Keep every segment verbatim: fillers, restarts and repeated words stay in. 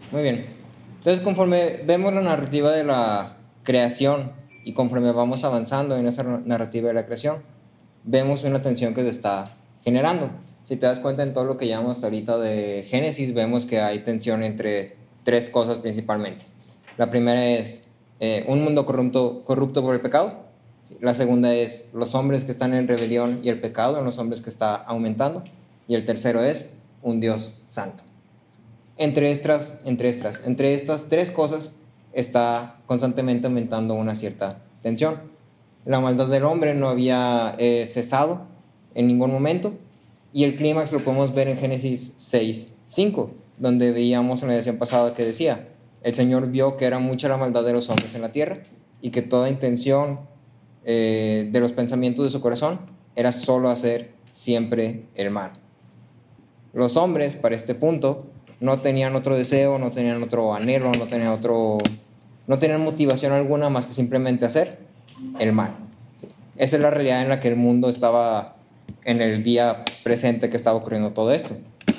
Muy bien. Entonces, conforme vemos la narrativa de la creación y conforme vamos avanzando en esa narrativa de la creación, vemos una tensión que se está generando. Si te das cuenta en todo lo que llevamos hasta ahorita de Génesis, vemos que hay tensión entre tres cosas principalmente. La primera es eh, un mundo corrupto, corrupto por el pecado. La segunda es los hombres que están en rebelión y el pecado en los hombres que está aumentando. Y el tercero es un Dios santo. Entre estas, entre estas, entre estas tres cosas está constantemente aumentando una cierta tensión. La maldad del hombre no había eh, cesado en ningún momento, y el clímax lo podemos ver en Génesis seis cinco, donde veíamos en la edición pasada que decía: el Señor vio que era mucha la maldad de los hombres en la tierra y que toda intención eh, de los pensamientos de su corazón era solo hacer siempre el mal. Los hombres, para este punto, no tenían otro deseo, no tenían otro anhelo, no tenían otro, no tenían motivación alguna más que simplemente hacer el mal. Sí. Esa es la realidad en la que el mundo estaba en el día presente que estaba ocurriendo todo esto.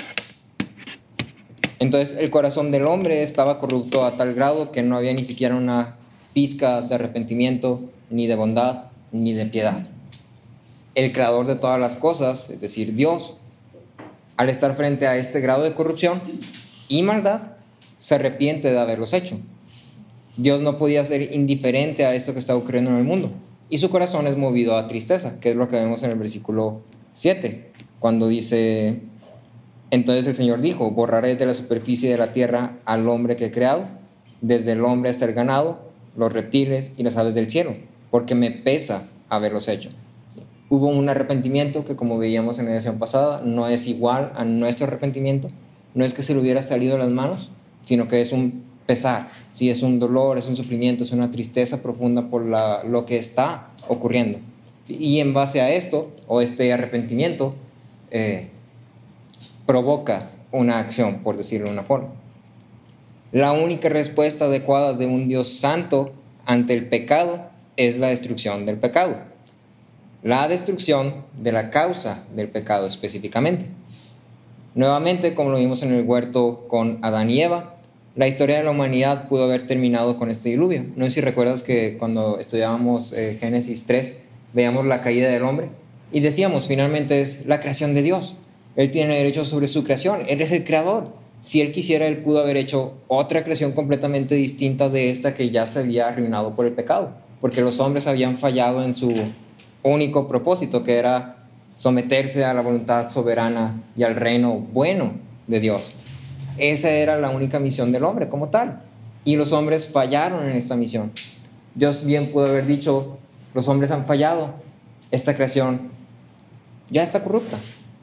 Entonces el corazón del hombre estaba corrupto a tal grado que no había ni siquiera una pizca de arrepentimiento, ni de bondad, ni de piedad. El creador de todas las cosas, es decir, Dios, al estar frente a este grado de corrupción y maldad, se arrepiente de haberlos hecho. Dios no podía ser indiferente a esto que está ocurriendo en el mundo, y su corazón es movido a tristeza, que es lo que vemos en el versículo siete, cuando dice: entonces el Señor dijo: borraré de la superficie de la tierra al hombre que he creado, desde el hombre hasta el ganado, los reptiles y las aves del cielo, porque me pesa haberlos hecho. ¿Sí? Hubo un arrepentimiento que, como veíamos en la edición pasada, no es igual a nuestro arrepentimiento. No es que se le hubiera salido de las manos, sino que es un pesar, sí, es un dolor, es un sufrimiento, es una tristeza profunda por la, lo que está ocurriendo. ¿Sí? Y en base a esto, o este arrepentimiento, eh, provoca una acción, por decirlo de una forma. La única respuesta adecuada de un Dios santo ante el pecado es la destrucción del pecado. La destrucción de la causa del pecado específicamente. Nuevamente, como lo vimos en el huerto con Adán y Eva, la historia de la humanidad pudo haber terminado con este diluvio. No sé si recuerdas que cuando estudiábamos eh, Génesis tres, veíamos la caída del hombre y decíamos, finalmente es la creación de Dios. Él tiene derecho sobre su creación, Él es el creador. Si Él quisiera, Él pudo haber hecho otra creación completamente distinta de esta que ya se había arruinado por el pecado, porque los hombres habían fallado en su único propósito, que era someterse a la voluntad soberana y al reino bueno de Dios. Esa era la única misión del hombre como tal, y los hombres fallaron en esta misión. Dios bien pudo haber dicho: los hombres han fallado, esta creación ya está corrupta,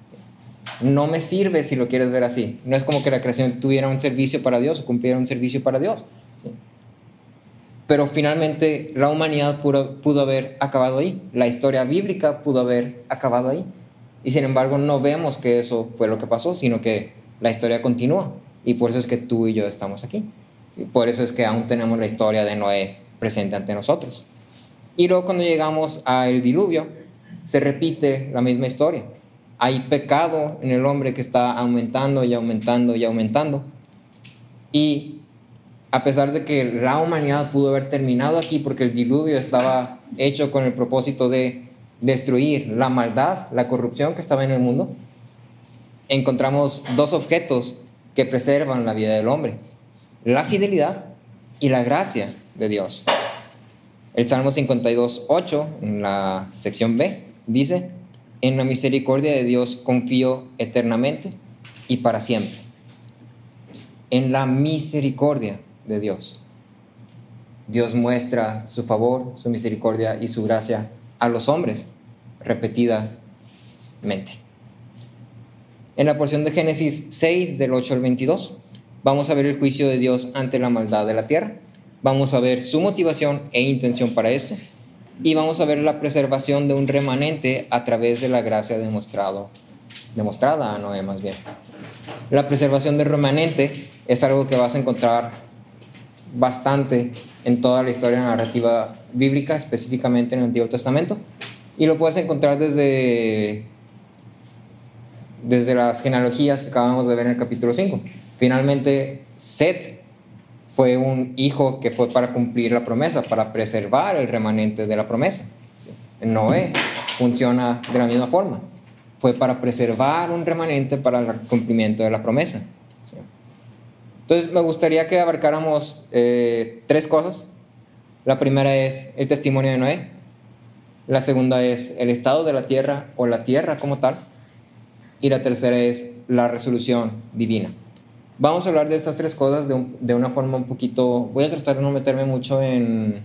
no me sirve si lo quieres ver así. No es como que la creación tuviera un servicio para Dios o cumpliera un servicio para Dios, ¿sí? Pero finalmente la humanidad pudo, pudo haber acabado ahí. La historia bíblica pudo haber acabado ahí. Y sin embargo no vemos que eso fue lo que pasó, sino que la historia continúa. Y por eso es que tú y yo estamos aquí. ¿Sí? Por eso es que aún tenemos la historia de Noé presente ante nosotros. Y luego cuando llegamos al diluvio, se repite la misma historia. Hay pecado en el hombre que está aumentando y aumentando y aumentando. Y a pesar de que la humanidad pudo haber terminado aquí porque el diluvio estaba hecho con el propósito de destruir la maldad, la corrupción que estaba en el mundo, encontramos dos objetos que preservan la vida del hombre: la fidelidad y la gracia de Dios. El Salmo cincuenta y dos, ocho, en la sección B, dice: en la misericordia de Dios confío eternamente y para siempre. En la misericordia de Dios. Dios muestra su favor, su misericordia y su gracia a los hombres repetidamente. En la porción de Génesis seis, del ocho al veintidós, vamos a ver el juicio de Dios ante la maldad de la tierra. Vamos a ver su motivación e intención para esto. Y vamos a ver la preservación de un remanente a través de la gracia demostrado, demostrada a Noé más bien. La preservación del remanente es algo que vas a encontrar bastante en toda la historia narrativa bíblica, específicamente en el Antiguo Testamento, y lo puedes encontrar desde desde las genealogías que acabamos de ver en el capítulo cinco. Finalmente, Set fue un hijo que fue para cumplir la promesa, para preservar el remanente de la promesa. ¿Sí? Noé funciona de la misma forma. Fue para preservar un remanente para el cumplimiento de la promesa. ¿Sí? Entonces, me gustaría que abarcáramos eh, tres cosas. La primera es el testimonio de Noé. La segunda es el estado de la tierra o la tierra como tal. Y la tercera es la resolución divina. Vamos a hablar de estas tres cosas de, un, de una forma un poquito... Voy a tratar de no meterme mucho en...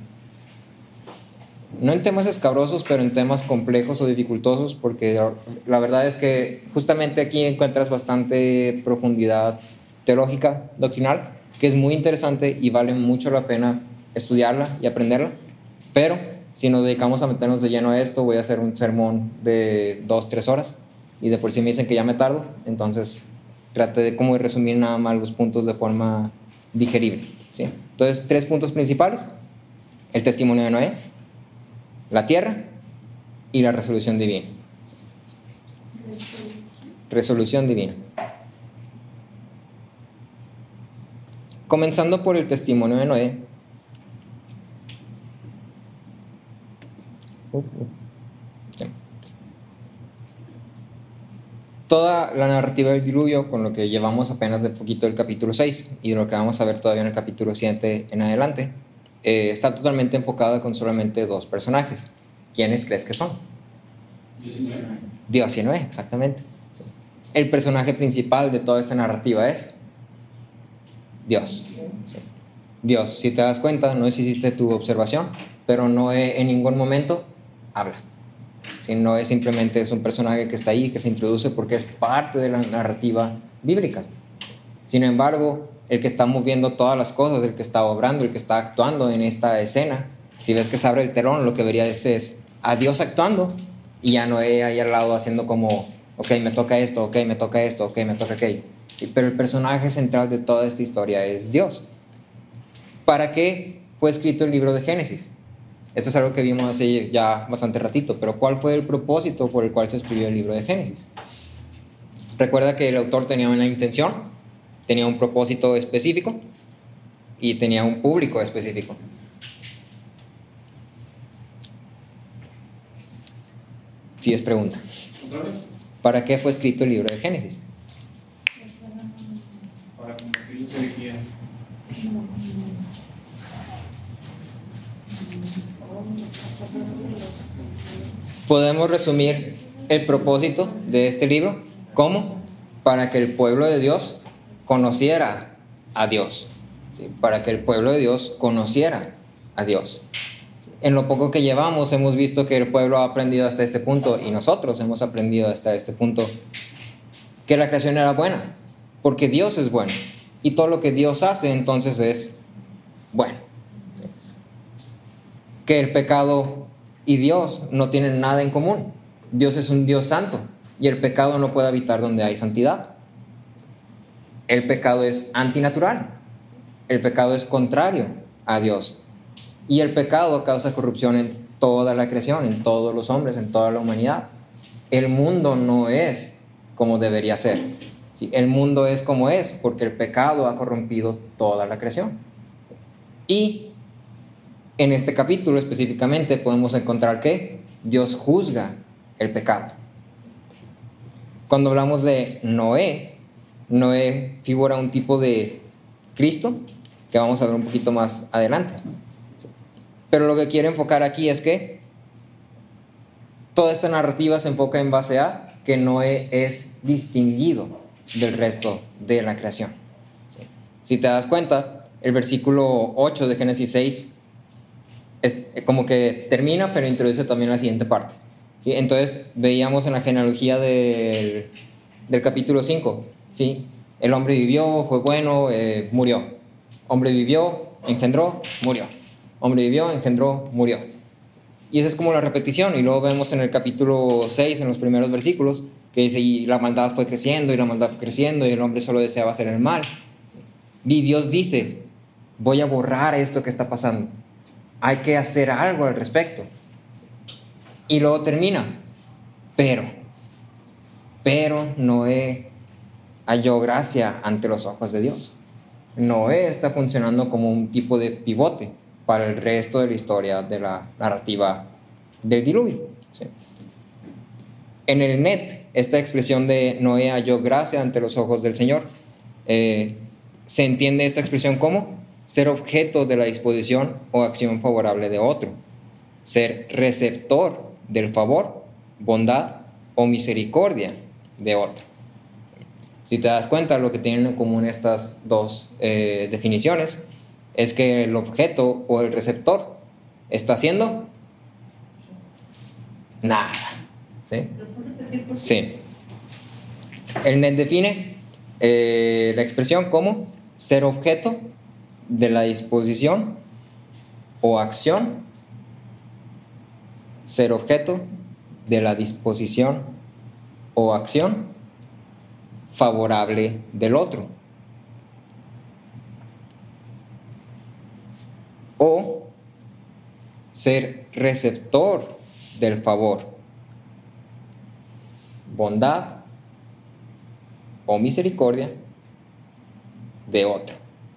No en temas escabrosos, pero en temas complejos o dificultosos, porque la verdad es que justamente aquí encuentras bastante profundidad teológica, doctrinal, que es muy interesante y vale mucho la pena estudiarla y aprenderla. Pero si nos dedicamos a meternos de lleno a esto, voy a hacer un sermón de dos, tres horas, y de por sí me dicen que ya me tardo, entonces... Traté de como de resumir nada más los puntos de forma digerible, ¿sí? Entonces, tres puntos principales: el testimonio de Noé, la tierra y la resolución divina. Resolución divina. Comenzando por el testimonio de Noé. Uh, uh. Sí. Toda la narrativa del diluvio, con lo que llevamos apenas de poquito del capítulo seis y de lo que vamos a ver todavía en el capítulo siete en adelante, eh, está totalmente enfocada con solamente dos personajes. ¿Quiénes crees que son? Dios y Noé. Dios y Noé, exactamente. Sí. El personaje principal de toda esta narrativa es Dios. Sí. Dios, si te das cuenta, no sé si hiciste tu observación, pero Noé en ningún momento habla. Si no es simplemente es un personaje que está ahí, que se introduce porque es parte de la narrativa bíblica. Sin embargo, el que está moviendo todas las cosas, el que está obrando, el que está actuando en esta escena, si ves que se abre el telón, lo que verías es a Dios actuando y a Noé ahí al lado haciendo como, ok, me toca esto, ok, me toca esto, ok, me toca aquello. Sí, pero el personaje central de toda esta historia es Dios. ¿Para qué fue escrito el libro de Génesis? Esto es algo que vimos hace ya bastante ratito, pero ¿cuál fue el propósito por el cual se escribió el libro de Génesis? Recuerda que el autor tenía una intención, tenía un propósito específico y tenía un público específico. Sí, es pregunta. ¿Otra vez? ¿Para qué fue escrito el libro de Génesis? Para combatir los herejías. Podemos resumir el propósito de este libro como para que el pueblo de Dios conociera a Dios, ¿sí? Para que el pueblo de Dios conociera a Dios. En lo poco que llevamos hemos visto que el pueblo ha aprendido hasta este punto, y nosotros hemos aprendido hasta este punto, que la creación era buena, porque Dios es bueno, y todo lo que Dios hace entonces es bueno, ¿sí? Que el pecado y Dios no tienen nada en común. Dios es un Dios santo y el pecado no puede habitar donde hay santidad. El pecado es antinatural. El pecado es contrario a Dios. Y el pecado causa corrupción en toda la creación, en todos los hombres, en toda la humanidad. El mundo no es como debería ser. ¿Sí? El mundo es como es porque el pecado ha corrompido toda la creación. Y en este capítulo específicamente podemos encontrar que Dios juzga el pecado. Cuando hablamos de Noé, Noé figura un tipo de Cristo que vamos a ver un poquito más adelante. Pero lo que quiero enfocar aquí es que toda esta narrativa se enfoca en base a que Noé es distinguido del resto de la creación. Si te das cuenta, el versículo ocho de Génesis seis es como que termina, pero introduce también la siguiente parte, ¿sí? Entonces veíamos en la genealogía del, del capítulo cinco, ¿sí? El hombre vivió, fue bueno, eh, murió. Hombre vivió, engendró, murió. Hombre vivió, engendró, murió. Y esa es como la repetición. Y luego vemos en el capítulo seis, en los primeros versículos, que dice, y la maldad fue creciendo, y la maldad fue creciendo, y el hombre solo deseaba hacer el mal. Y Dios dice, voy a borrar esto que está pasando. Hay que hacer algo al respecto. Y luego termina, pero. Pero Noé halló gracia ante los ojos de Dios. Noé está funcionando como un tipo de pivote para el resto de la historia de la narrativa del diluvio. ¿Sí? En el net, esta expresión de Noé halló gracia ante los ojos del Señor, eh, se entiende esta expresión como ser objeto de la disposición o acción favorable de otro, ser receptor del favor, bondad o misericordia de otro. Si te das cuenta, lo que tienen en común estas dos eh, definiciones es que el objeto o el receptor está haciendo nada. ¿Sí? Sí. El net define eh, la expresión como ser objeto de la disposición o acción, ser objeto de la disposición o acción favorable del otro, o ser receptor del favor, bondad o misericordia de otro.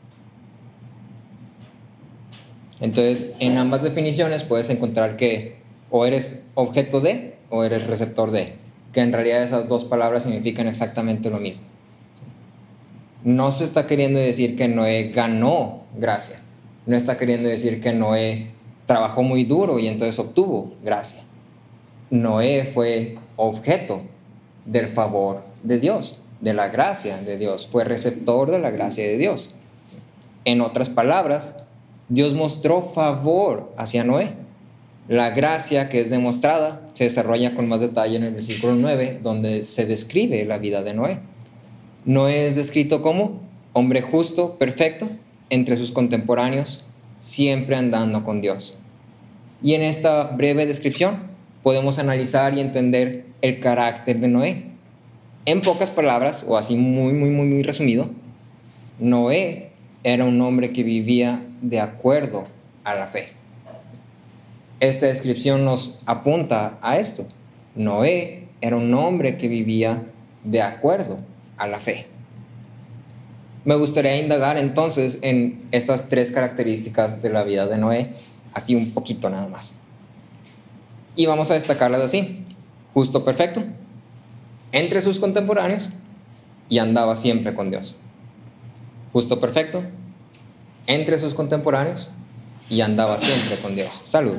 Entonces, en ambas definiciones puedes encontrar que o eres objeto de o eres receptor de, que en realidad esas dos palabras significan exactamente lo mismo. No se está queriendo decir que Noé ganó gracia, no está queriendo decir que Noé trabajó muy duro y entonces obtuvo gracia. Noé fue objeto del favor de Dios, de la gracia de Dios, fue receptor de la gracia de Dios. En otras palabras, Dios mostró favor hacia Noé. La gracia que es demostrada se desarrolla con más detalle en el versículo nueve, donde se describe la vida de Noé. Noé es descrito como hombre justo, perfecto, entre sus contemporáneos, siempre andando con Dios. Y en esta breve descripción podemos analizar y entender el carácter de Noé. En pocas palabras, o así muy, muy, muy, muy resumido, Noé era un hombre que vivía de acuerdo a la fe. Esta descripción nos apunta a esto. Noé era un hombre que vivía de acuerdo a la fe. Me gustaría indagar entonces en estas tres características de la vida de Noé, así un poquito nada más. Y vamos a destacarlas así: justo, perfecto, entre sus contemporáneos y andaba siempre con Dios. Justo, perfecto, entre sus contemporáneos y andaba siempre con Dios. Salud.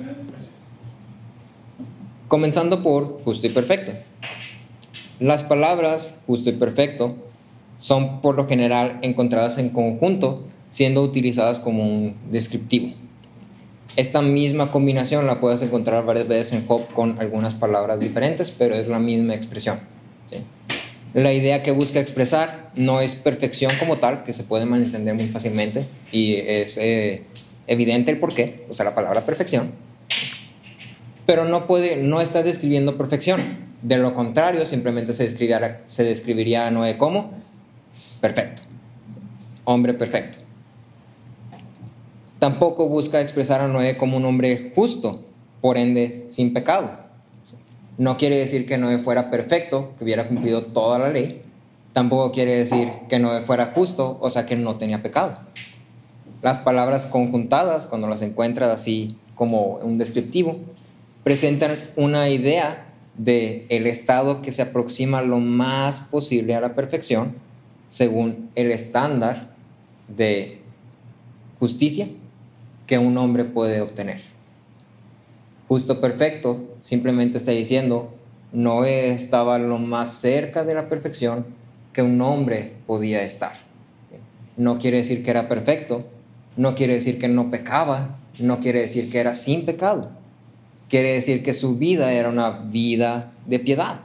Comenzando por justo y perfecto. Las palabras justo y perfecto son por lo general encontradas en conjunto, siendo utilizadas como un descriptivo. Esta misma combinación la puedes encontrar varias veces en Job con algunas palabras diferentes, pero es la misma expresión, ¿sí? La idea que busca expresar no es perfección como tal, que se puede malentender muy fácilmente, y es eh, evidente el porqué, o sea, la palabra perfección, pero no, puede, no está describiendo perfección. De lo contrario, simplemente se describiría, se describiría a Noé como perfecto, hombre perfecto. Tampoco busca expresar a Noé como un hombre justo, por ende sin pecado. No quiere decir que Noé fuera perfecto, que hubiera cumplido toda la ley. Tampoco quiere decir que Noé fuera justo, o sea que no tenía pecado. Las palabras conjuntadas, cuando las encuentras así como un descriptivo, presentan una idea de el estado que se aproxima lo más posible a la perfección según el estándar de justicia que un hombre puede obtener. Justo, perfecto simplemente está diciendo Noé estaba lo más cerca de la perfección que un hombre podía estar. No quiere decir que era perfecto, no quiere decir que no pecaba, no quiere decir que era sin pecado. Quiere decir que su vida era una vida de piedad.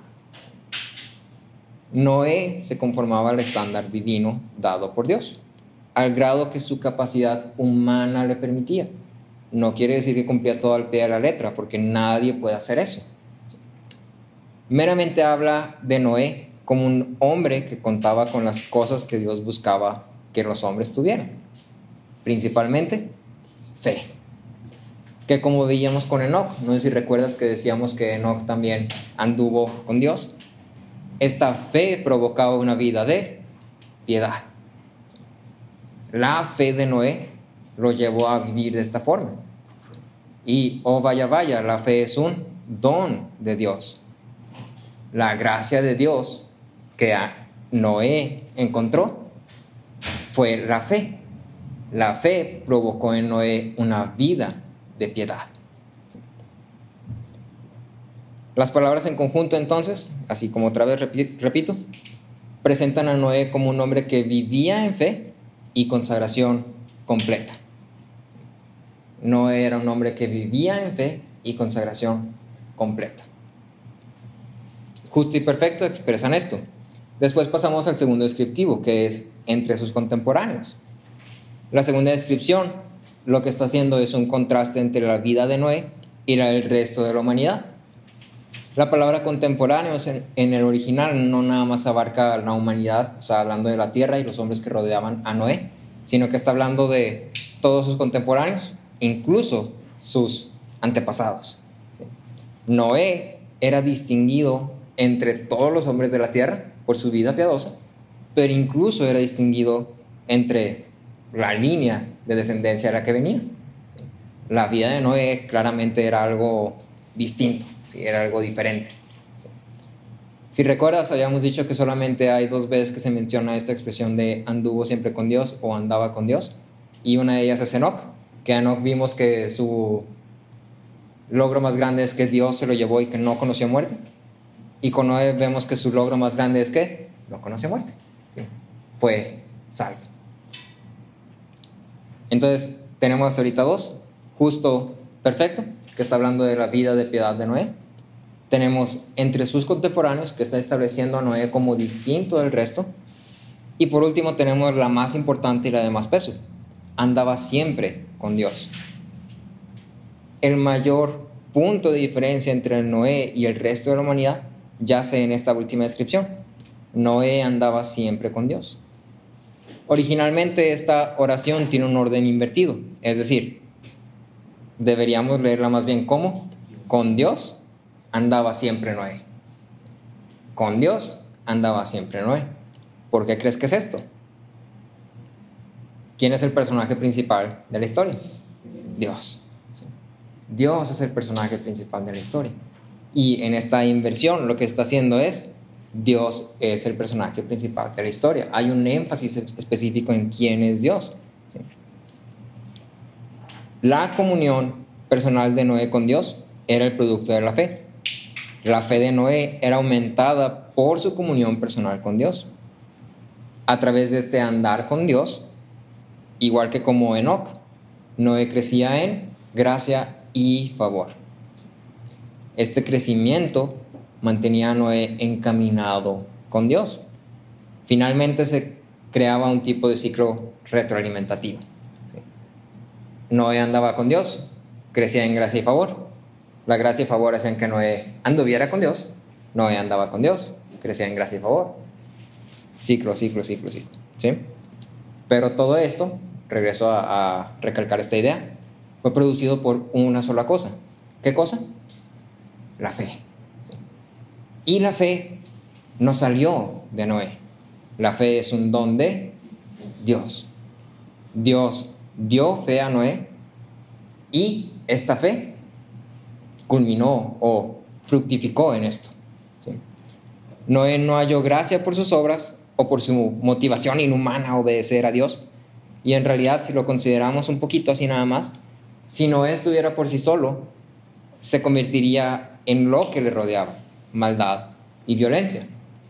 Noé se conformaba al estándar divino dado por Dios, al grado que su capacidad humana le permitía. No quiere decir que cumplía todo al pie de la letra, porque nadie puede hacer eso. Meramente habla de Noé como un hombre que contaba con las cosas que Dios buscaba que los hombres tuvieran. Principalmente, fe. Que como veíamos con Enoc, no sé si recuerdas que decíamos que Enoc también anduvo con Dios. esta fe provocaba una vida de piedad. La fe de Noé lo llevó a vivir de esta forma. Y, oh vaya, vaya, la fe es un don de Dios. La gracia de Dios que a Noé encontró fue la fe. La fe provocó en Noé una vida de piedad. Las palabras en conjunto, entonces, así como otra vez repito, presentan a Noé como un hombre que vivía en fe y consagración completa. Noé era un hombre que vivía en fe y consagración completa. Justo y perfecto expresan esto. Después pasamos al segundo descriptivo, que es entre sus contemporáneos. La segunda descripción lo que está haciendo es un contraste entre la vida de Noé y la del resto de la humanidad. La palabra contemporáneos en, en el original no nada más abarca la humanidad, o sea, hablando de la tierra y los hombres que rodeaban a Noé, sino que está hablando de todos sus contemporáneos, incluso sus antepasados. ¿Sí? Noé era distinguido entre todos los hombres de la tierra por su vida piadosa, pero incluso era distinguido entre la línea de descendencia de la que venía. ¿Sí? La vida de Noé claramente era algo distinto. Era algo diferente. Si recuerdas, habíamos dicho que solamente hay dos veces que se menciona esta expresión de anduvo siempre con Dios o andaba con Dios, y una de ellas es Enoc, que Enoc vimos que su logro más grande es que Dios se lo llevó y que no conoció muerte, y con Noé vemos que su logro más grande es que no conoció muerte. ¿Sí? Fue salvo. Entonces tenemos hasta ahorita dos, justo perfecto, que está hablando de la vida de piedad de Noé. Tenemos entre sus contemporáneos, que está estableciendo a Noé como distinto del resto. Y por último tenemos la más importante y la de más peso: andaba siempre con Dios. El mayor punto de diferencia entre el Noé y el resto de la humanidad yace en esta última descripción. Noé andaba siempre con Dios. Originalmente esta oración tiene un orden invertido, es decir, deberíamos leerla más bien como: con Dios andaba siempre Noé. Con Dios andaba siempre Noé. ¿Por qué crees que es esto? ¿Quién es el personaje principal de la historia? Dios. ¿Sí? Dios es el personaje principal de la historia. Y en esta inversión lo que está haciendo es: Dios es el personaje principal de la historia. Hay un énfasis específico en quién es Dios. ¿Sí? La comunión personal de Noé con Dios era el producto de la fe. La fe de Noé era aumentada por su comunión personal con Dios. A través de este andar con Dios, igual que como Enoc, Noé crecía en gracia y favor. Este crecimiento mantenía a Noé encaminado con Dios. Finalmente se creaba un tipo de ciclo retroalimentativo. Noé andaba con Dios, crecía en gracia y favor. La gracia y favor hacían que Noé anduviera con Dios. Noé andaba con Dios, crecía en gracia y favor. Ciclo, ciclo, ciclo, ciclo. ¿Sí? Pero todo esto, regreso a, a recalcar esta idea, fue producido por una sola cosa. ¿Qué cosa? La fe. ¿Sí? Y la fe no salió de Noé. La fe es un don de Dios. Dios dio fe a Noé y esta fe culminó o fructificó en esto. ¿Sí? Noé no halló gracia por sus obras o por su motivación inhumana a obedecer a Dios. Y en realidad, si lo consideramos un poquito así nada más, si Noé estuviera por sí solo, se convertiría en lo que le rodeaba: maldad y violencia.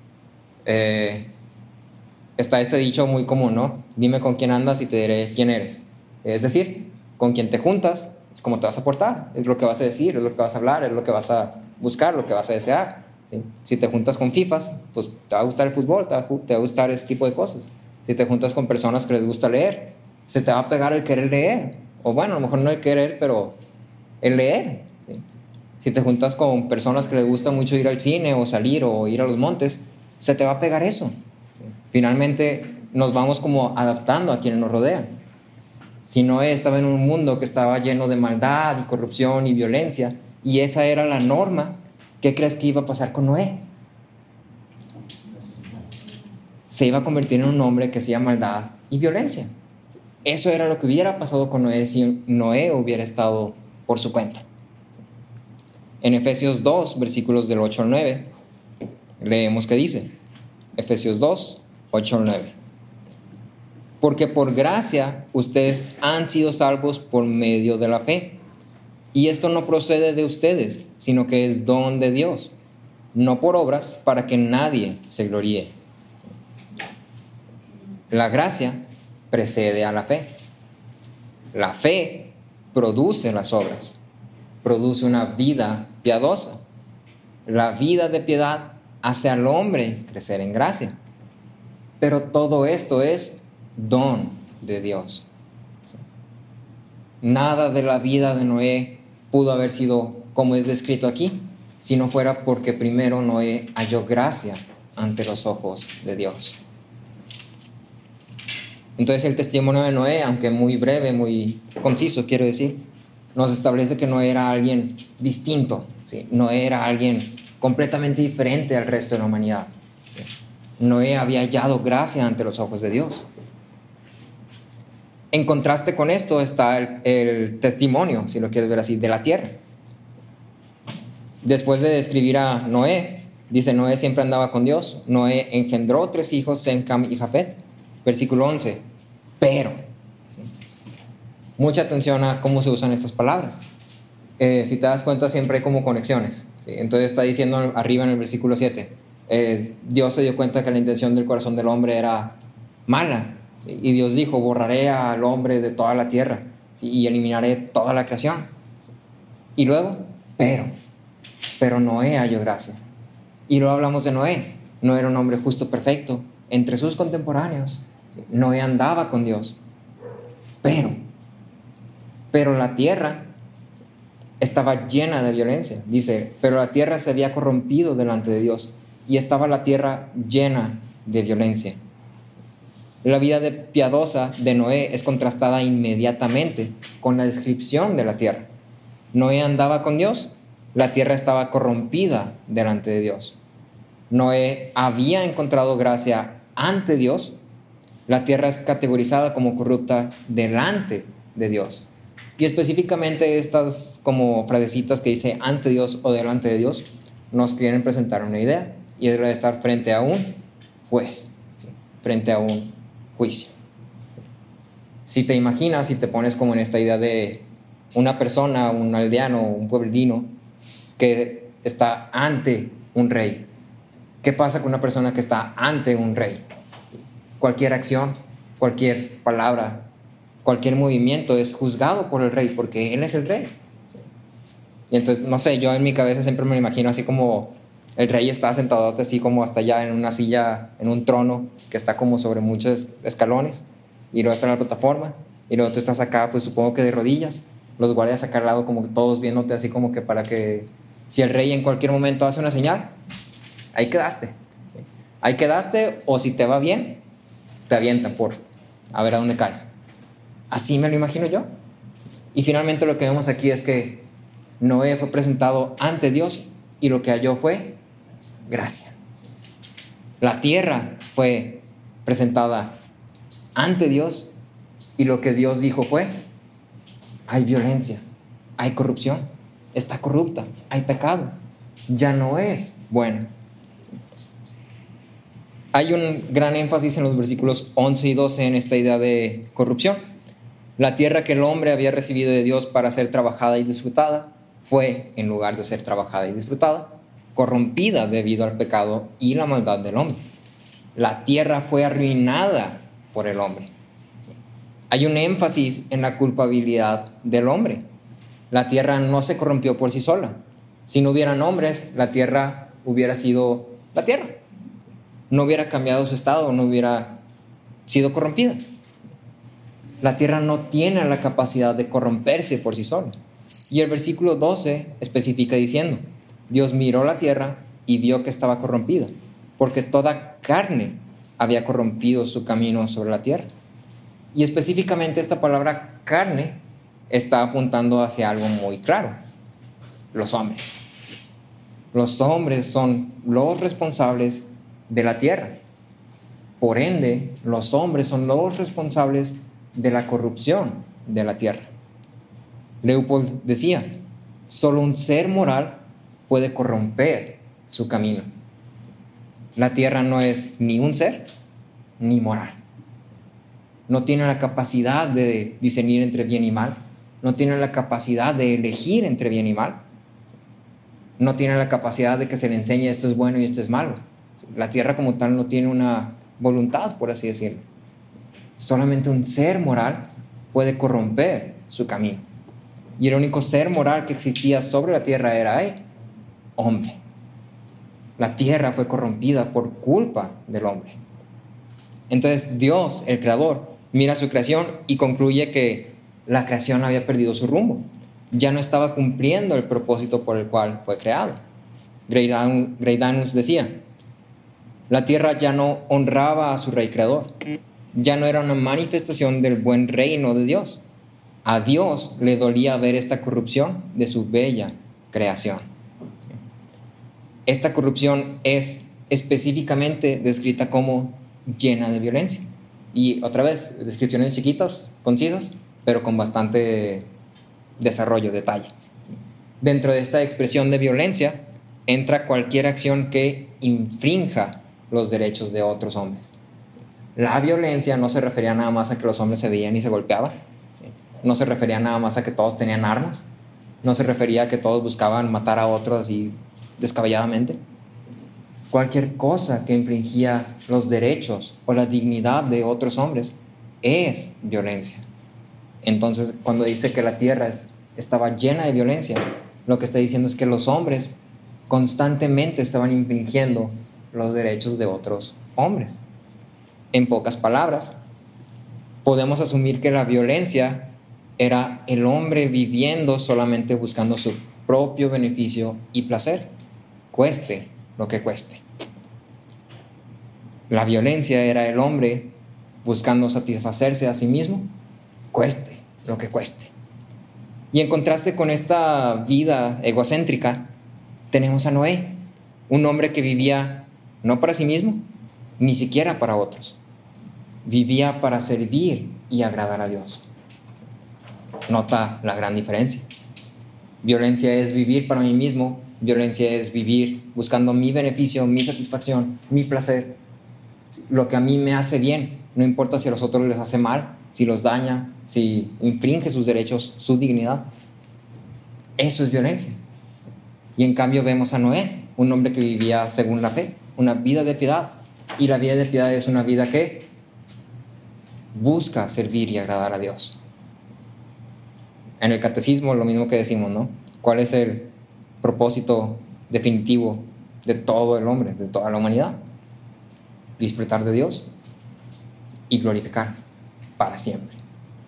Eh, está este dicho muy común, ¿no? Dime con quién andas y te diré quién eres. Es decir, con quien te juntas es como te vas a portar, es lo que vas a decir, es lo que vas a hablar, es lo que vas a buscar, lo que vas a desear. ¿Sí? Si te juntas con fifas, pues te va a gustar el fútbol, te va, te va a gustar ese tipo de cosas. Si te juntas con personas que les gusta leer, se te va a pegar el querer leer. O bueno, a lo mejor no el querer, pero el leer. ¿Sí? Si te juntas con personas que les gusta mucho ir al cine o salir o ir a los montes, se te va a pegar eso. ¿Sí? Finalmente nos vamos como adaptando a quienes nos rodean. Si Noé estaba en un mundo que estaba lleno de maldad y corrupción y violencia, y esa era la norma, ¿qué crees que iba a pasar con Noé? se iba a convertir en un hombre que hacía maldad y violencia. Eso era lo que hubiera pasado con Noé si Noé hubiera estado por su cuenta. En Efesios dos, versículos del ocho al nueve, leemos que dice, Efesios dos, ocho al nueve. Porque por gracia ustedes han sido salvos por medio de la fe. Y esto no procede de ustedes, sino que es don de Dios, no por obras para que nadie se gloríe. La gracia precede a la fe. La fe produce las obras, produce una vida piadosa. La vida de piedad hace al hombre crecer en gracia. Pero todo esto es don de Dios. Nada de la vida de Noé pudo haber sido como es descrito aquí, si no fuera porque primero Noé halló gracia ante los ojos de Dios. Entonces el testimonio de Noé, aunque muy breve, muy conciso, quiero decir, nos establece que Noé era alguien distinto, ¿sí? Noé era alguien completamente diferente al resto de la humanidad, ¿sí? Noé había hallado gracia ante los ojos de Dios. En contraste con esto está el, el testimonio, si lo quieres ver así, de la tierra. Después de describir a Noé, dice: Noé siempre andaba con Dios. Noé engendró tres hijos, Sem, Cam y Jafet. Versículo once. Pero, ¿sí? Mucha atención a cómo se usan estas palabras. Eh, si te das cuenta, siempre hay como conexiones, ¿sí? Entonces está diciendo arriba en el versículo siete, eh, Dios se dio cuenta que la intención del corazón del hombre era mala. ¿Sí? Y Dios dijo: borraré al hombre de toda la tierra, ¿sí? Y eliminaré toda la creación. ¿Sí? Y luego, pero, pero Noé halló gracia. Y luego hablamos de Noé. No era un hombre justo perfecto entre sus contemporáneos. ¿Sí? Noé andaba con Dios. Pero, pero la tierra estaba llena de violencia. Dice, pero la tierra se había corrompido delante de Dios y estaba la tierra llena de violencia. La vida de piadosa de Noé es contrastada inmediatamente con la descripción de la tierra. Noé andaba con Dios, la tierra estaba corrompida delante de Dios. Noé había encontrado gracia ante Dios, la tierra es categorizada como corrupta delante de Dios. Y específicamente estas como frasecitas que dice ante Dios o delante de Dios nos quieren presentar una idea, y es la de estar frente a un juez, ¿sí? Frente a un juicio. Si te imaginas, si te pones como en esta idea de una persona, un aldeano, un pueblino que está ante un rey. ¿Qué pasa con una persona que está ante un rey? Cualquier acción, cualquier palabra, cualquier movimiento es juzgado por el rey porque él es el rey. Y entonces, no sé, yo en mi cabeza siempre me lo imagino así como el rey está sentado así como hasta allá en una silla, en un trono que está como sobre muchos escalones, y luego está en la plataforma, y luego tú estás acá, pues supongo que de rodillas, los guardias acá al lado como todos viéndote así como que para que si el rey en cualquier momento hace una señal, ahí quedaste, ¿sí? Ahí quedaste, o si te va bien, te avientan por a ver a dónde caes. Así me lo imagino yo. Y finalmente lo que vemos aquí es que Noé fue presentado ante Dios y lo que halló fue gracia. La tierra fue presentada ante Dios y lo que Dios dijo fue: hay violencia, hay corrupción, está corrupta, hay pecado, ya no es bueno. Hay un gran énfasis en los versículos once y doce en esta idea de corrupción. La tierra que el hombre había recibido de Dios para ser trabajada y disfrutada fue, en lugar de ser trabajada y disfrutada, corrompida debido al pecado y la maldad del hombre. La tierra fue arruinada por el hombre. ¿Sí? Hay un énfasis en la culpabilidad del hombre. La tierra no se corrompió por sí sola. Si no hubieran hombres, la tierra hubiera sido la tierra. No hubiera cambiado su estado, no hubiera sido corrompida. La tierra no tiene la capacidad de corromperse por sí sola. Y el versículo doce especifica diciendo: Dios miró la tierra y vio que estaba corrompida, porque toda carne había corrompido su camino sobre la tierra. Y específicamente esta palabra carne está apuntando hacia algo muy claro: los hombres. Los hombres son los responsables de la tierra. Por ende, los hombres son los responsables de la corrupción de la tierra. Leopold decía, solo un ser moral puede corromper su camino. La tierra no es ni un ser ni moral. No tiene la capacidad de discernir entre bien y mal. No tiene la capacidad de elegir entre bien y mal. No tiene la capacidad de que se le enseñe esto es bueno y esto es malo. La tierra como tal no tiene una voluntad, por así decirlo. Solamente un ser moral puede corromper su camino. Y el único ser moral que existía sobre la tierra era el hombre. La tierra fue corrompida por culpa del hombre. Entonces Dios, el creador, mira su creación y concluye que la creación había perdido su rumbo. Ya no estaba cumpliendo el propósito por el cual fue creado. Greidanus decía, la tierra ya no honraba a su rey creador. Ya no era una manifestación del buen reino de Dios. A Dios le dolía ver esta corrupción de su bella creación. Esta corrupción es específicamente descrita como llena de violencia. Y otra vez, descripciones chiquitas, concisas, pero con bastante desarrollo, detalle. Dentro de esta expresión de violencia entra cualquier acción que infrinja los derechos de otros hombres. La violencia no se refería nada más a que los hombres se veían y se golpeaban. No se refería nada más a que todos tenían armas. No se refería a que todos buscaban matar a otros así descabelladamente. Cualquier cosa que infringía los derechos o la dignidad de otros hombres es violencia. Entonces, cuando dice que la tierra es, estaba llena de violencia, lo que está diciendo es que los hombres constantemente estaban infringiendo los derechos de otros hombres. En pocas palabras, podemos asumir que la violencia era el hombre viviendo solamente buscando su propio beneficio y placer, cueste lo que cueste. La violencia era el hombre buscando satisfacerse a sí mismo, cueste lo que cueste. Y en contraste con esta vida egocéntrica, tenemos a Noé, un hombre que vivía no para sí mismo, ni siquiera para otros. Vivía para servir y agradar a Dios. Nota la gran diferencia. Violencia es vivir para mí mismo, violencia es vivir buscando mi beneficio, mi satisfacción, mi placer, lo que a mí me hace bien, no importa si a los otros les hace mal, si los daña, si infringe sus derechos, su dignidad. Eso es violencia. Y en cambio vemos a Noé, un hombre que vivía según la fe, una vida de piedad. Y la vida de piedad es una vida que busca servir y agradar a Dios. En el catecismo lo mismo que decimos, ¿no? ¿Cuál es el propósito definitivo de todo el hombre, de toda la humanidad? Disfrutar de Dios y glorificar para siempre.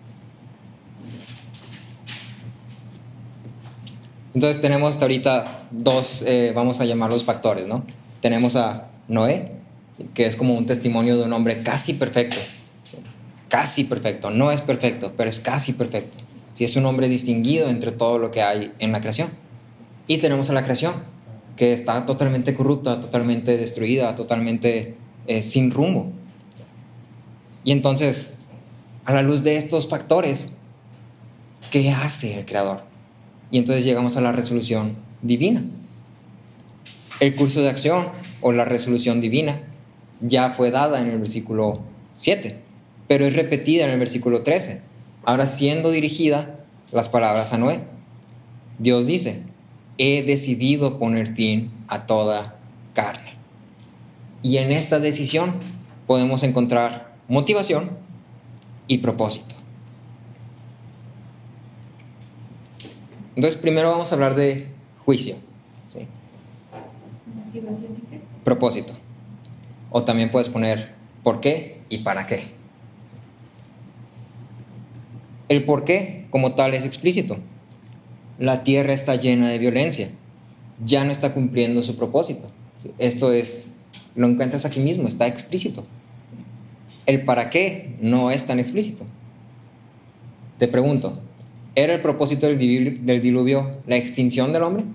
Entonces tenemos hasta ahorita dos, eh, vamos a llamarlos factores, ¿no? Tenemos a Noé, ¿sí?, que es como un testimonio de un hombre casi perfecto, ¿sí? Casi perfecto, no es perfecto, pero es casi perfecto. ¿Sí? Es un hombre distinguido entre todo lo que hay en la creación. Y tenemos a la creación, que está totalmente corrupta, totalmente destruida, totalmente eh, sin rumbo. Y entonces, a la luz de estos factores, ¿qué hace el Creador? Y entonces llegamos a la resolución divina. El curso de acción o la resolución divina ya fue dada en el versículo siete, pero es repetida en el versículo trece. Ahora siendo dirigida las palabras a Noé. Dios dice, he decidido poner fin a toda carne. Y en esta decisión podemos encontrar motivación y propósito. Entonces primero vamos a hablar de juicio, ¿sí? ¿Motivación y qué? Propósito. O también puedes poner por qué y para qué. El por qué como tal es explícito. La tierra está llena de violencia. Ya no está cumpliendo su propósito. Esto es, lo encuentras aquí mismo, está explícito. El para qué no es tan explícito. Te pregunto, ¿era el propósito del diluvio, del diluvio la extinción del hombre?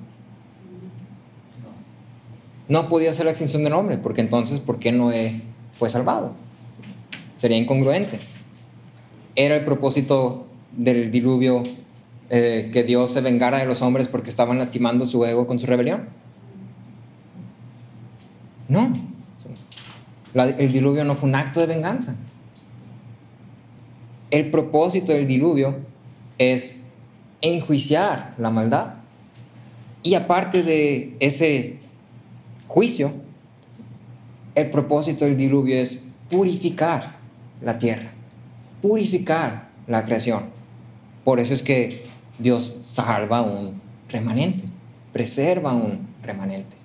No podía ser la extinción del hombre, porque entonces, ¿por qué Noé fue salvado? sería incongruente. ¿Era el propósito del diluvio eh, que Dios se vengara de los hombres porque estaban lastimando su ego con su rebelión? No. La, el diluvio no fue un acto de venganza. El propósito del diluvio es enjuiciar la maldad. Y aparte de ese juicio, el propósito del diluvio es purificar la tierra, purificar la creación. Por eso es que Dios salva un remanente, preserva un remanente.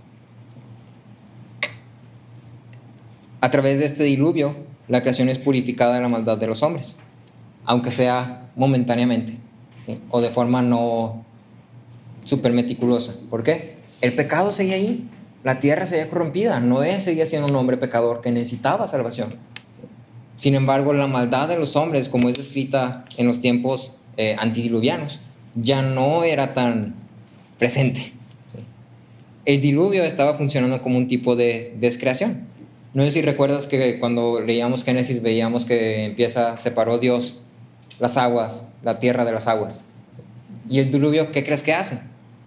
A través de este diluvio, la creación es purificada de la maldad de los hombres, aunque sea momentáneamente, ¿sí? O de forma no súper meticulosa. ¿Por qué? El pecado seguía ahí, la tierra seguía corrompida, Noé seguía siendo un hombre pecador que necesitaba salvación. Sin embargo, la maldad de los hombres, como es descrita en los tiempos eh, antidiluvianos, ya no era tan presente, ¿sí? El diluvio estaba funcionando como un tipo de descreación. No sé si recuerdas que cuando leíamos Génesis veíamos que empieza, separó Dios las aguas, la tierra de las aguas. ¿Y el diluvio qué crees que hace?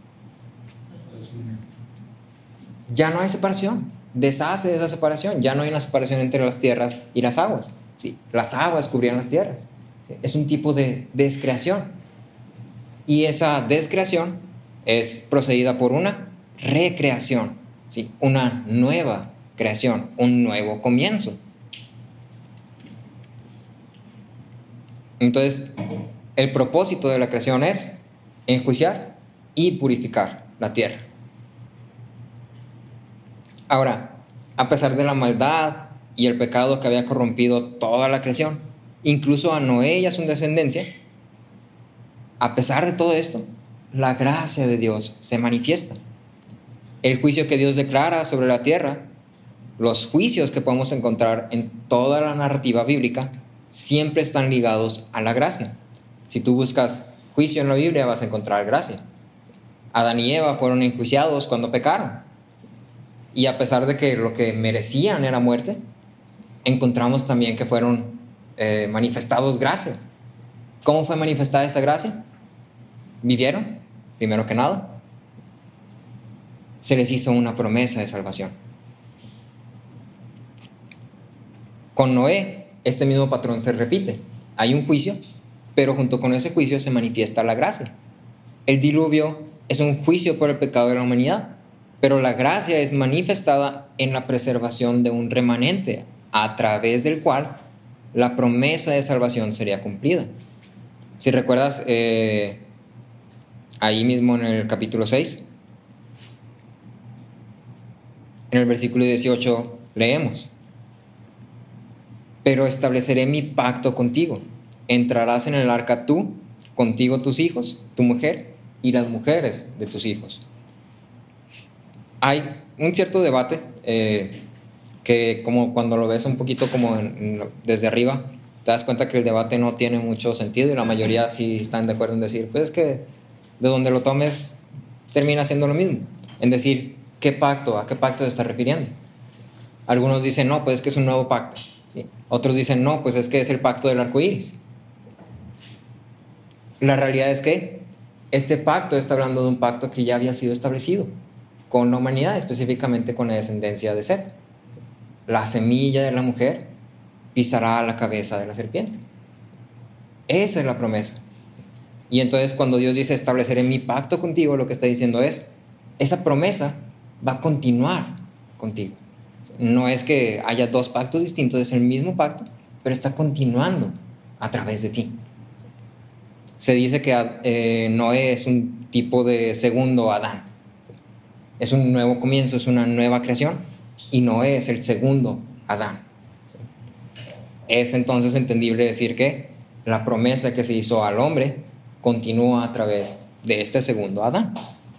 Ya no hay separación, deshace esa separación, ya no hay una separación entre las tierras y las aguas. ¿Sí? Las aguas cubrían las tierras. ¿Sí? Es un tipo de descreación. Y esa descreación es procedida por una recreación, ¿sí? Una nueva creación, un nuevo comienzo. Entonces, el propósito de la creación es enjuiciar y purificar la tierra. Ahora, a pesar de la maldad y el pecado que había corrompido toda la creación, incluso a Noé y a su descendencia, a pesar de todo esto, la gracia de Dios se manifiesta. El juicio que Dios declara sobre la tierra, los juicios que podemos encontrar en toda la narrativa bíblica, siempre están ligados a la gracia. Si tú buscas juicio en la Biblia, vas a encontrar gracia. Adán y Eva fueron enjuiciados cuando pecaron. Y a pesar de que lo que merecían era muerte, encontramos también que fueron eh, manifestados gracia. ¿Cómo fue manifestada esa gracia? ¿Vivieron? Primero que nada, se les hizo una promesa de salvación. Con Noé, este mismo patrón se repite. Hay un juicio, pero junto con ese juicio se manifiesta la gracia. El diluvio es un juicio por el pecado de la humanidad, pero la gracia es manifestada en la preservación de un remanente, a través del cual la promesa de salvación sería cumplida. Si recuerdas, eh, ahí mismo en el capítulo seis, en el versículo dieciocho leemos: pero estableceré mi pacto contigo. Entrarás en el arca tú, contigo tus hijos, tu mujer y las mujeres de tus hijos. Hay un cierto debate eh, que como cuando lo ves un poquito como en, en, desde arriba, te das cuenta que el debate no tiene mucho sentido y la mayoría sí están de acuerdo en decir, pues es que de donde lo tomes termina siendo lo mismo. En decir, ¿qué pacto? ¿A qué pacto se está refiriendo? Algunos dicen, no, pues es que es un nuevo pacto. ¿Sí? Otros dicen, no, pues es que es el pacto del arco iris. La realidad es que este pacto está hablando de un pacto que ya había sido establecido con la humanidad, específicamente con la descendencia de Set. La semilla de la mujer pisará la cabeza de la serpiente. Esa es la promesa. Y entonces cuando Dios dice estableceré mi pacto contigo, lo que está diciendo es, esa promesa va a continuar contigo. No es que haya dos pactos distintos, es el mismo pacto, pero está continuando a través de ti. Se dice que eh, Noé es un tipo de segundo Adán. Es un nuevo comienzo, es una nueva creación, y Noé es el segundo Adán. Es entonces entendible decir que la promesa que se hizo al hombre continúa a través de este segundo Adán.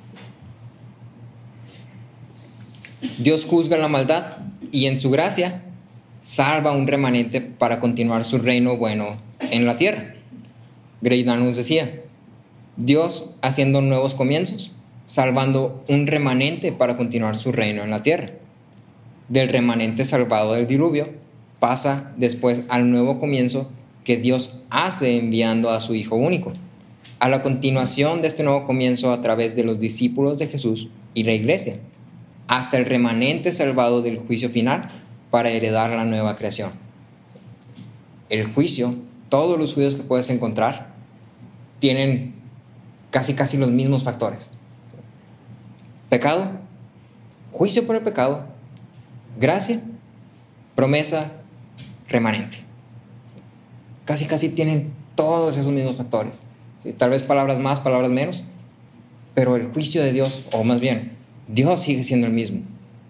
Dios juzga la maldad y en su gracia salva a un remanente para continuar su reino bueno en la tierra. Grey nos decía, Dios haciendo nuevos comienzos, salvando un remanente para continuar su reino en la tierra. Del remanente salvado del diluvio, pasa después al nuevo comienzo que Dios hace enviando a su Hijo único, a la continuación de este nuevo comienzo a través de los discípulos de Jesús y la iglesia, hasta el remanente salvado del juicio final para heredar la nueva creación. El juicio, todos los juicios que puedes encontrar, tienen casi casi los mismos factores. Pecado, juicio por el pecado, gracia, promesa, remanente. Casi casi tienen todos esos mismos factores. ¿Sí? Tal vez palabras más, palabras menos, pero el juicio de Dios, o más bien, Dios sigue siendo el mismo.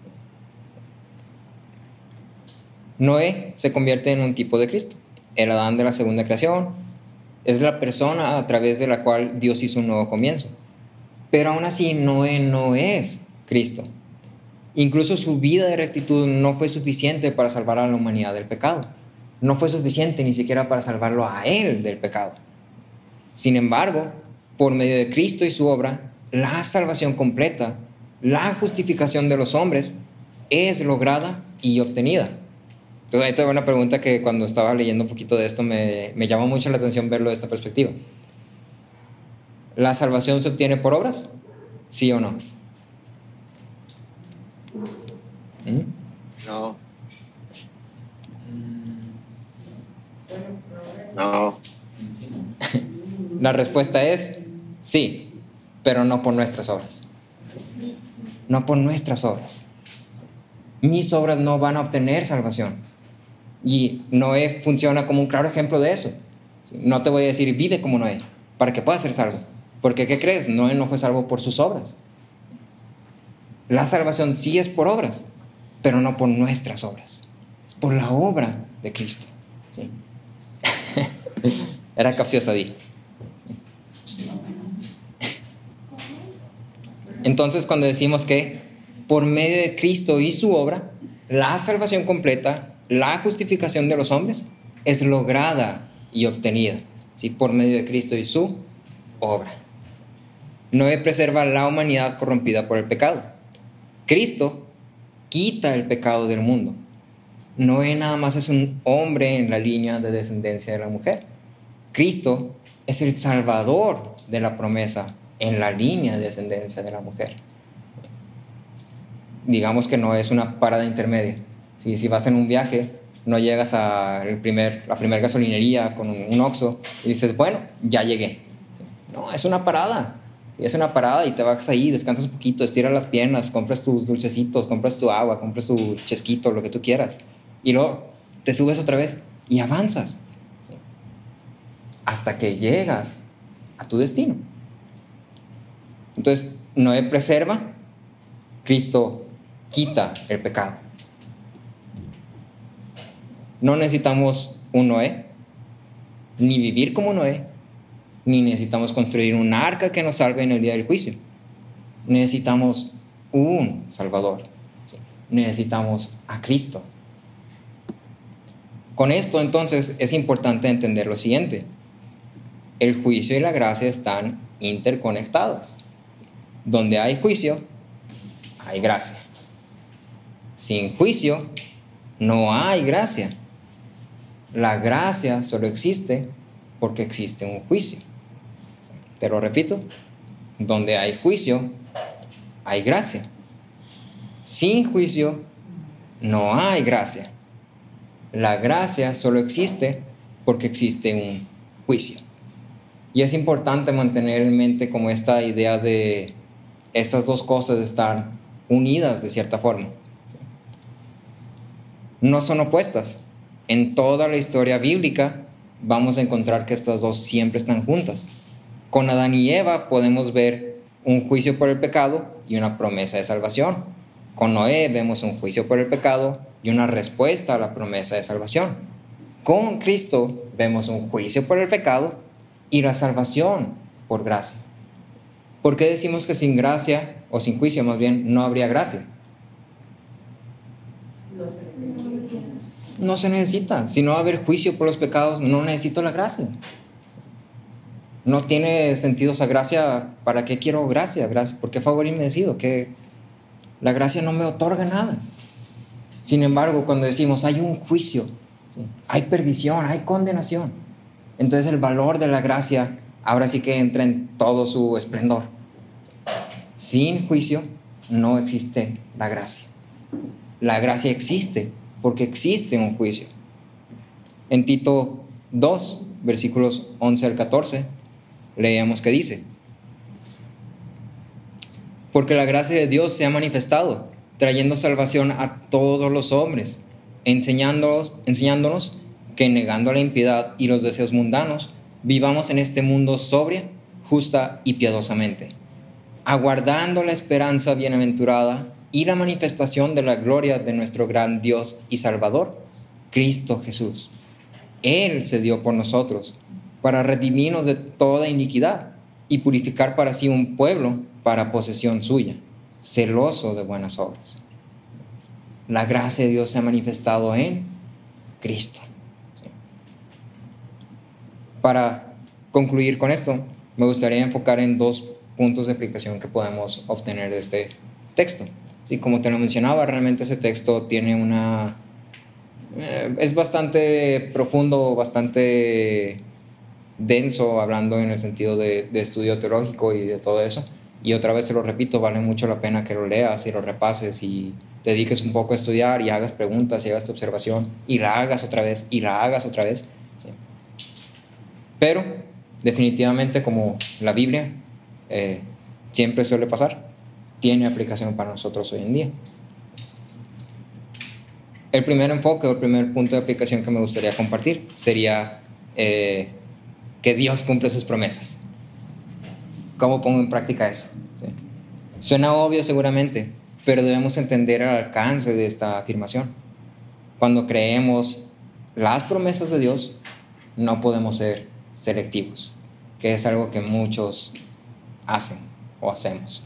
Noé se convierte en un tipo de Cristo, el Adán de la segunda creación. Es la persona a través de la cual Dios hizo un nuevo comienzo. Pero aún así Noé no es Cristo. Incluso su vida de rectitud no fue suficiente para salvar a la humanidad del pecado. No fue suficiente ni siquiera para salvarlo a él del pecado. Sin embargo, por medio de Cristo y su obra, la salvación completa, la justificación de los hombres, es lograda y obtenida. Entonces ahí te voy a una pregunta que cuando estaba leyendo un poquito de esto me, me llamó mucho la atención verlo de esta perspectiva. ¿La salvación se obtiene por obras? ¿Sí o no? ¿Mm? No. No. La respuesta es sí, pero no por nuestras obras. No por nuestras obras. Mis obras no van a obtener salvación. Y Noé funciona como un claro ejemplo de eso. No te voy a decir vive como Noé para que puedas ser salvo. Porque ¿qué crees? Noé no fue salvo por sus obras. La salvación sí es por obras, pero no por nuestras obras. Es por la obra de Cristo. ¿Sí? Era capciosa, di. Entonces, cuando decimos que por medio de Cristo y su obra, la salvación completa, la justificación de los hombres, es lograda y obtenida, ¿sí? Por medio de Cristo y su obra. Noé preserva la humanidad corrompida por el pecado. Cristo quita el pecado del mundo. Noé nada más es un hombre en la línea de descendencia de la mujer. Cristo es el salvador de la promesa en la línea de descendencia de la mujer. Digamos que no es una parada intermedia. Si, si vas en un viaje, no llegas a el primer, la primera gasolinería con un, un Oxxo y dices, bueno, ya llegué. No, es una parada. Es una parada y te bajas ahí, descansas un poquito, estiras las piernas, compras tus dulcecitos, compras tu agua, compras tu chesquito, lo que tú quieras. Y luego te subes otra vez y avanzas, ¿sí? Hasta que llegas a tu destino. Entonces, Noé preserva, Cristo quita el pecado. No necesitamos un Noé, ni vivir como Noé, ni necesitamos construir un arca que nos salve en el día del juicio. Necesitamos un Salvador, ¿sí? Necesitamos a Cristo. Con esto, entonces, es importante entender lo siguiente. El juicio y la gracia están interconectados. Donde hay juicio, hay gracia. Sin juicio, no hay gracia. La gracia solo existe porque existe un juicio. Te lo repito. Donde hay juicio, hay gracia. Sin juicio, no hay gracia. La gracia solo existe porque existe un juicio. Y es importante mantener en mente como esta idea de estas dos cosas estar unidas de cierta forma. No son opuestas. En toda la historia bíblica vamos a encontrar que estas dos siempre están juntas. Con Adán y Eva podemos ver un juicio por el pecado y una promesa de salvación. Con Noé vemos un juicio por el pecado y una respuesta a la promesa de salvación. Con Cristo vemos un juicio por el pecado y la salvación por gracia. ¿Por qué decimos que sin gracia, o sin juicio más bien, no habría gracia? No se necesita. Si no va a haber juicio por los pecados, no necesito la gracia. No tiene sentido esa gracia. ¿Para qué quiero gracia? Gracia. ¿Por qué favor inmerecido? Que la gracia no me otorga nada. Sin embargo, cuando decimos hay un juicio ¿sí? Hay perdición, hay condenación. Entonces el valor de la gracia ahora sí que entra en todo su esplendor. Sin juicio no existe la gracia. La gracia existe porque existe un juicio. En Tito dos, versículos once al catorce, leemos que dice: porque la gracia de Dios se ha manifestado, trayendo salvación a todos los hombres, enseñándonos, enseñándonos que negando la impiedad y los deseos mundanos, vivamos en este mundo sobria, justa y piadosamente, aguardando la esperanza bienaventurada y la manifestación de la gloria de nuestro gran Dios y Salvador, Cristo Jesús. Él se dio por nosotros, para redimirnos de toda iniquidad y purificar para sí un pueblo para posesión suya, celoso de buenas obras. La gracia de Dios se ha manifestado en Cristo. ¿Sí? Para concluir con esto, me gustaría enfocar en dos puntos de aplicación que podemos obtener de este texto. ¿Sí? Como te lo mencionaba, realmente ese texto tiene una... Eh, es bastante profundo, bastante denso, hablando en el sentido de, de estudio teológico y de todo eso. Y otra vez te lo repito, vale mucho la pena que lo leas y lo repases y te dediques un poco a estudiar y hagas preguntas y hagas tu observación y la hagas otra vez y la hagas otra vez. ¿Sí? Pero definitivamente, como la Biblia eh, siempre suele pasar, tiene aplicación para nosotros hoy en día. El primer enfoque o el primer punto de aplicación que me gustaría compartir sería eh, que Dios cumple sus promesas. ¿Cómo pongo en práctica eso? ¿Sí? Suena obvio seguramente, pero debemos entender el alcance de esta afirmación. Cuando creemos las promesas de Dios, no podemos ser selectivos, que es algo que muchos hacen o hacemos.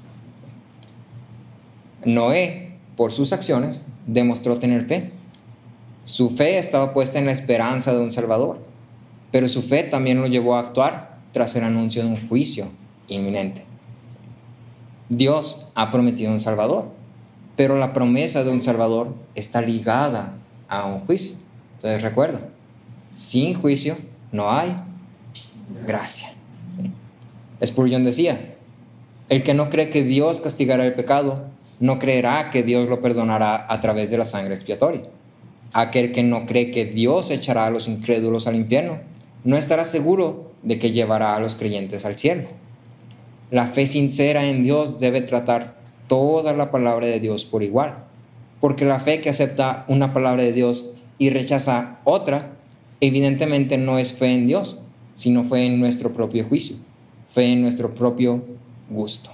Noé, por sus acciones, demostró tener fe. Su fe estaba puesta en la esperanza de un Salvador, pero su fe también lo llevó a actuar tras el anuncio de un juicio inminente. Dios ha prometido un Salvador, pero la promesa de un Salvador está ligada a un juicio. Entonces recuerda, sin juicio no hay gracia. ¿Sí? Spurgeon decía: el que no cree que Dios castigará el pecado, no creerá que Dios lo perdonará a través de la sangre expiatoria. Aquel que no cree que Dios echará a los incrédulos al infierno, no estará seguro de que llevará a los creyentes al cielo. La fe sincera en Dios debe tratar toda la palabra de Dios por igual, porque la fe que acepta una palabra de Dios y rechaza otra, evidentemente no es fe en Dios, sino fe en nuestro propio juicio, fe en nuestro propio gusto.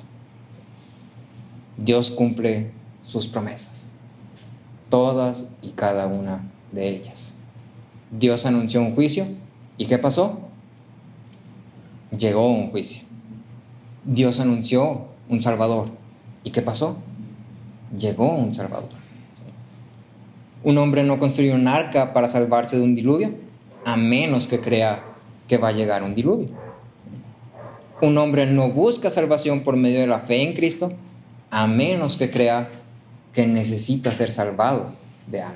Dios cumple sus promesas, todas y cada una de ellas. Dios anunció un juicio, ¿y qué pasó? Llegó un juicio. Dios anunció un Salvador, ¿y qué pasó? Llegó un Salvador. Un hombre no construyó un arca para salvarse de un diluvio, a menos que crea que va a llegar un diluvio. Un hombre no busca salvación por medio de la fe en Cristo, a menos que crea que necesita ser salvado de algo.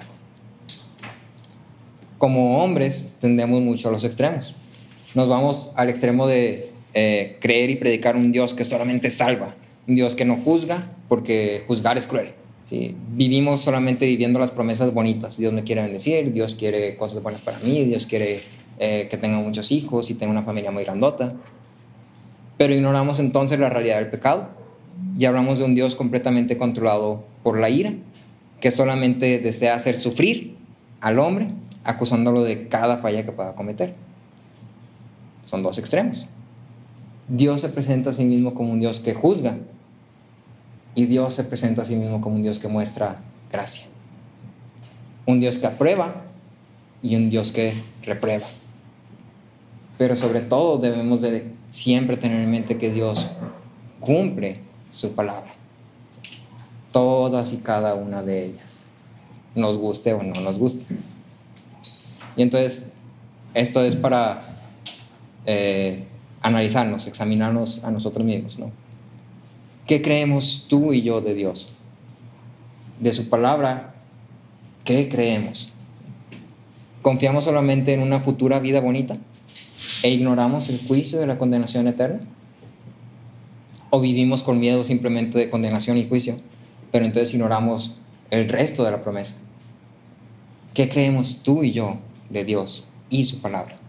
Como hombres tendemos mucho a los extremos. Nos vamos al extremo de eh, creer y predicar un Dios que solamente salva, un Dios que no juzga, porque juzgar es cruel. ¿Sí? Vivimos solamente viviendo las promesas bonitas. Dios me quiere bendecir, Dios quiere cosas buenas para mí, Dios quiere eh, que tenga muchos hijos y tenga una familia muy grandota. Pero ignoramos entonces la realidad del pecado y hablamos de un Dios completamente controlado por la ira, que solamente desea hacer sufrir al hombre, acusándolo de cada falla que pueda cometer. Son dos extremos. Dios se presenta a sí mismo como un Dios que juzga, y Dios se presenta a sí mismo como un Dios que muestra gracia. Un Dios que aprueba y un Dios que reprueba. Pero sobre todo debemos de siempre tener en mente que Dios cumple su palabra. Todas y cada una de ellas. Nos guste o no nos guste. Y entonces, esto es para eh, analizarnos, examinarnos a nosotros mismos, ¿no? ¿Qué creemos tú y yo de Dios? De su palabra, ¿qué creemos? ¿Confiamos solamente en una futura vida bonita e ignoramos el juicio de la condenación eterna? ¿O vivimos con miedo simplemente de condenación y juicio, pero entonces ignoramos el resto de la promesa? ¿Qué creemos tú y yo de Dios y su palabra?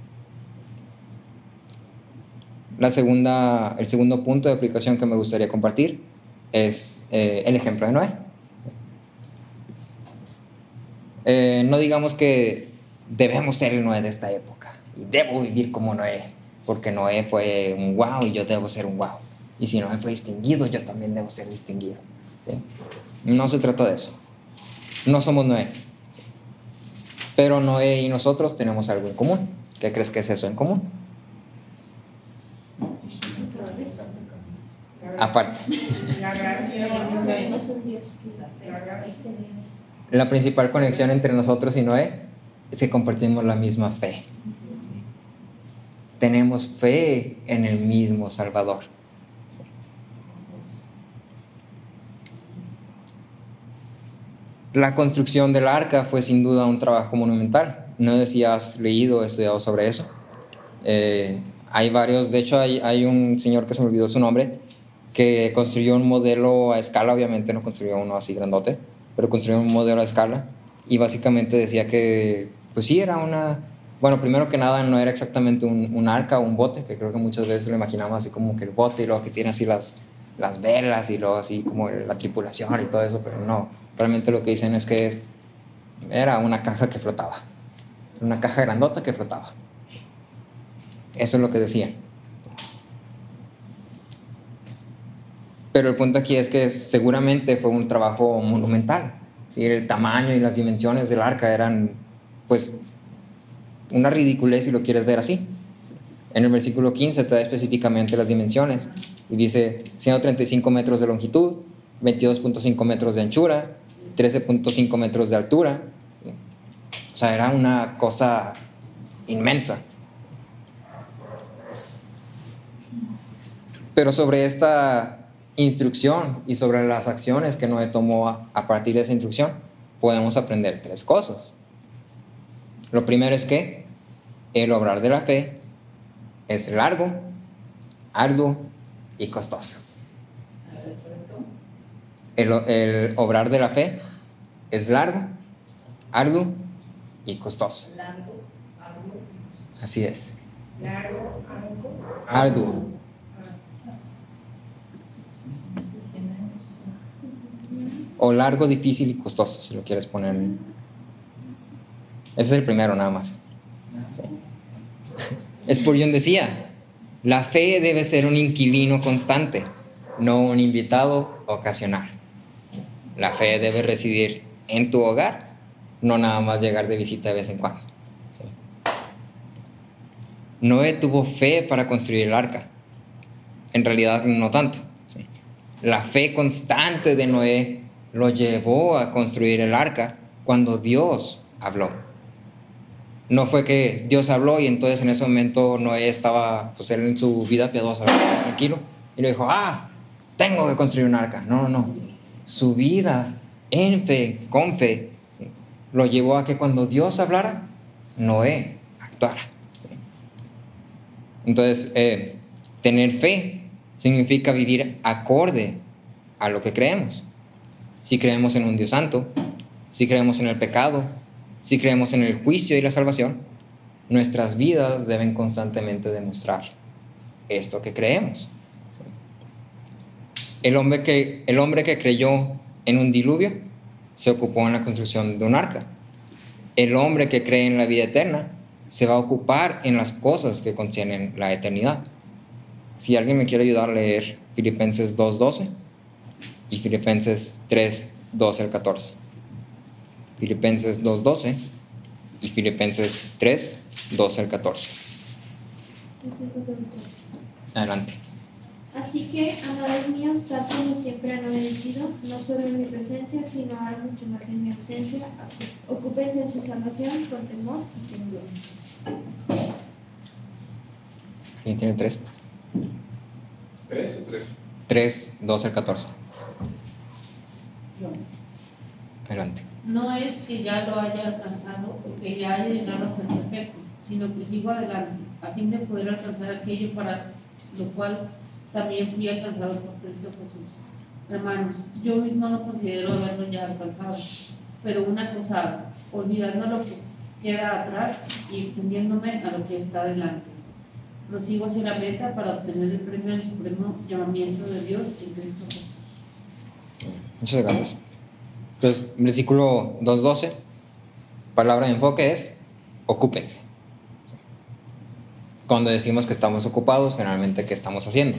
La segunda, el segundo punto de aplicación que me gustaría compartir es eh, el ejemplo de Noé. Eh, no digamos que debemos ser el Noé de esta época y debo vivir como Noé, porque Noé fue un wow y yo debo ser un wow. Y si Noé fue distinguido, yo también debo ser distinguido, ¿sí? No se trata de eso. No somos Noé, ¿sí? Pero Noé y nosotros tenemos algo en común. ¿Qué crees que es eso en común? Aparte, La gracia es un Dios que la fe es de Dios. la principal conexión entre nosotros y Noé es que compartimos la misma fe, ¿sí? Tenemos fe en el mismo Salvador, ¿sí? La construcción del arca fue sin duda un trabajo monumental. No sé si has leído o estudiado sobre eso. Eh, hay varios, de hecho hay, hay un señor que se me olvidó su nombre, que construyó un modelo a escala. Obviamente no construyó uno así grandote, pero construyó un modelo a escala y básicamente decía que, pues sí, era una, bueno, primero que nada no era exactamente un, un arca o un bote, que creo que muchas veces lo imaginamos así como que el bote y luego que tiene así las, las velas y luego así como la tripulación y todo eso, pero no, realmente lo que dicen es que era una caja que flotaba, una caja grandota que flotaba. Eso es lo que decían. Pero el punto aquí es que seguramente fue un trabajo monumental, ¿sí? El tamaño y las dimensiones del arca eran, pues, una ridiculez si lo quieres ver así. En el versículo quince te da específicamente las dimensiones y dice ciento treinta y cinco metros de longitud, veintidós punto cinco metros de anchura, trece punto cinco metros de altura, ¿sí? O sea, era una cosa inmensa. Pero sobre esta instrucción y sobre las acciones que Noé tomó a, a partir de esa instrucción, podemos aprender tres cosas. Lo primero es que el obrar de la fe es largo, arduo y costoso. El, el obrar de la fe es largo, arduo y costoso. Así es. Arduo. O largo, difícil y costoso, si lo quieres poner. Ese es el primero nada más. ¿Sí? Spurgeon decía, la fe debe ser un inquilino constante, no un invitado ocasional. La fe debe residir en tu hogar, no nada más llegar de visita de vez en cuando. ¿Sí? Noé tuvo fe para construir el arca. En realidad no tanto. ¿Sí? La fe constante de Noé lo llevó a construir el arca cuando Dios habló. No fue que Dios habló y entonces en ese momento Noé estaba, pues él en su vida piadosa, tranquilo, y le dijo, ah, tengo que construir un arca. No, no, no. Su vida en fe, con fe, ¿sí?, lo llevó a que cuando Dios hablara, Noé actuara. ¿Sí? Entonces, eh, tener fe significa vivir acorde a lo que creemos. Si creemos en un Dios santo, si creemos en el pecado, si creemos en el juicio y la salvación, nuestras vidas deben constantemente demostrar esto que creemos. ¿Sí? El hombre que, el hombre que creyó en un diluvio se ocupó en la construcción de un arca. El hombre que cree en la vida eterna se va a ocupar en las cosas que contienen la eternidad. Si alguien me quiere ayudar a leer Filipenses dos doce y Filipenses tres doce al catorce. Filipenses dos doce y Filipenses tres doce al catorce. Adelante. Así que, amados míos, tal como siempre han obedecido, no solo en mi presencia, sino ahora mucho más en mi ausencia, ocúpense en su salvación con temor y temblor. ¿Quién tiene tres? ¿Tres o tres? tres, doce al catorce. Adelante. No es que ya lo haya alcanzado o que ya haya llegado a ser perfecto, sino que sigo adelante, a fin de poder alcanzar aquello para lo cual también fui alcanzado por Cristo Jesús. Hermanos, yo mismo no considero haberlo ya alcanzado, pero una cosa hago, olvidando lo que queda atrás y extendiéndome a lo que está delante. Prosigo hacia la meta para obtener el premio del supremo llamamiento de Dios en Cristo Jesús. Muchas gracias. Entonces, versículo dos doce, palabra de enfoque es ocúpense. Cuando decimos que estamos ocupados, generalmente, ¿qué estamos haciendo?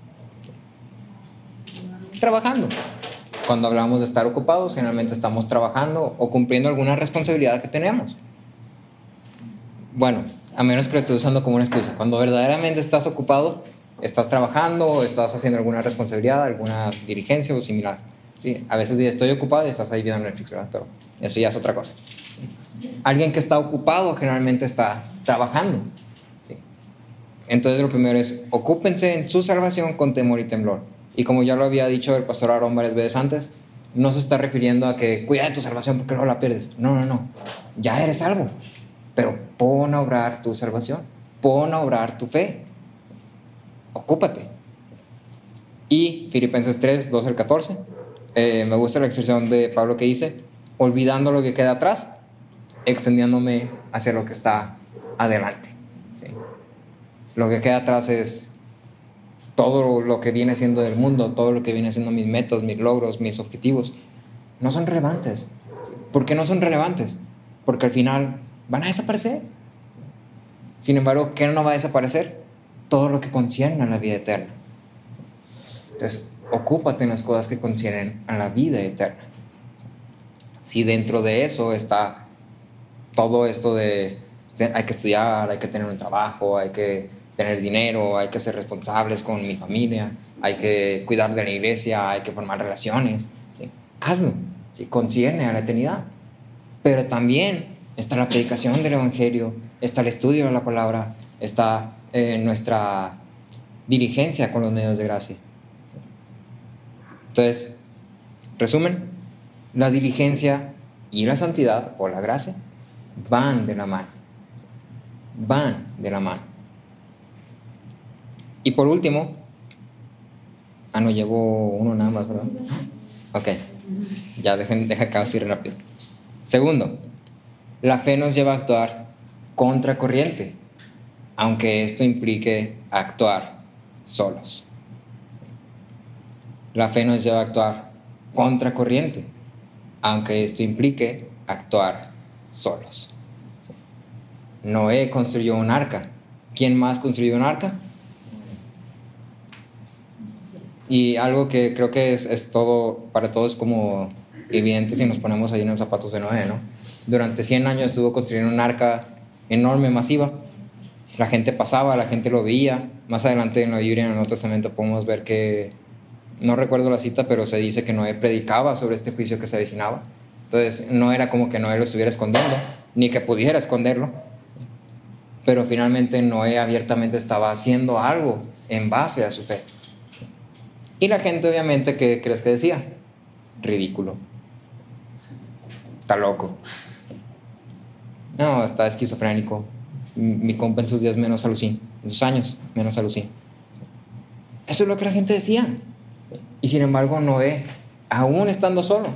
Trabajando. Cuando hablamos de estar ocupados, generalmente estamos trabajando o cumpliendo alguna responsabilidad que tenemos. Bueno, a menos que lo estés usando como una excusa. Cuando verdaderamente estás ocupado, estás trabajando o estás haciendo alguna responsabilidad, alguna diligencia o similar. ¿Sí? A veces dices, estoy ocupado y estás ahí viendo Netflix, ¿verdad? Pero eso ya es otra cosa. ¿Sí? Alguien que está ocupado generalmente está trabajando. ¿Sí? Entonces lo primero es, ocúpense en su salvación con temor y temblor. Y como ya lo había dicho el pastor Aarón varias veces antes, no se está refiriendo a que cuida de tu salvación porque luego la pierdes. No, no, no. Ya eres salvo. Pero pon a obrar tu salvación. Pon a obrar tu fe. Ocúpate. Y Filipenses tres, doce al catorce. Eh, me gusta la expresión de Pablo que dice, olvidando lo que queda atrás, extendiéndome hacia lo que está adelante. ¿Sí? Lo que queda atrás es todo lo que viene siendo del mundo, todo lo que viene siendo mis metas, mis logros, mis objetivos. No son relevantes. ¿Sí? ¿Por qué no son relevantes? Porque al final van a desaparecer. Sin embargo, ¿qué no va a desaparecer? Todo lo que concierne a la vida eterna. Entonces, ocúpate en las cosas que conciernen a la vida eterna. Si dentro de eso está todo esto de hay que estudiar, hay que tener un trabajo, hay que tener dinero, hay que ser responsables con mi familia, hay que cuidar de la iglesia, hay que formar relaciones, ¿sí? Hazlo, ¿sí? Concierne a la eternidad. Pero también está la predicación del evangelio, está el estudio de la palabra, está eh, nuestra diligencia con los medios de gracia. Entonces, resumen, la diligencia y la santidad o la gracia van de la mano. Van de la mano. Y por último, ah, no, llevo uno nada más, ¿verdad? Ok, ya dejen, deja acá así rápido. Segundo, la fe nos lleva a actuar contracorriente, aunque esto implique actuar solos. La fe nos lleva a actuar contracorriente, aunque esto implique actuar solos. Noé construyó un arca. ¿Quién más construyó un arca? Y algo que creo que es, es todo, para todos como evidente si nos ponemos ahí en los zapatos de Noé, ¿no? Durante cien años estuvo construyendo un arca enorme, masiva. La gente pasaba, la gente lo veía. Más adelante en la Biblia, en el Nuevo Testamento, podemos ver que, no recuerdo la cita, pero se dice que Noé predicaba sobre este juicio que se avecinaba. Entonces no era como que Noé lo estuviera escondiendo, ni que pudiera esconderlo. Pero finalmente Noé abiertamente estaba haciendo algo en base a su fe. Y la gente, obviamente, ¿qué crees que decía? Ridículo. Está loco. No, está esquizofrénico. Mi compa en sus días menos alucín. En sus años menos alucín. Eso es lo que la gente decía. Y sin embargo, Noé, aún estando solo,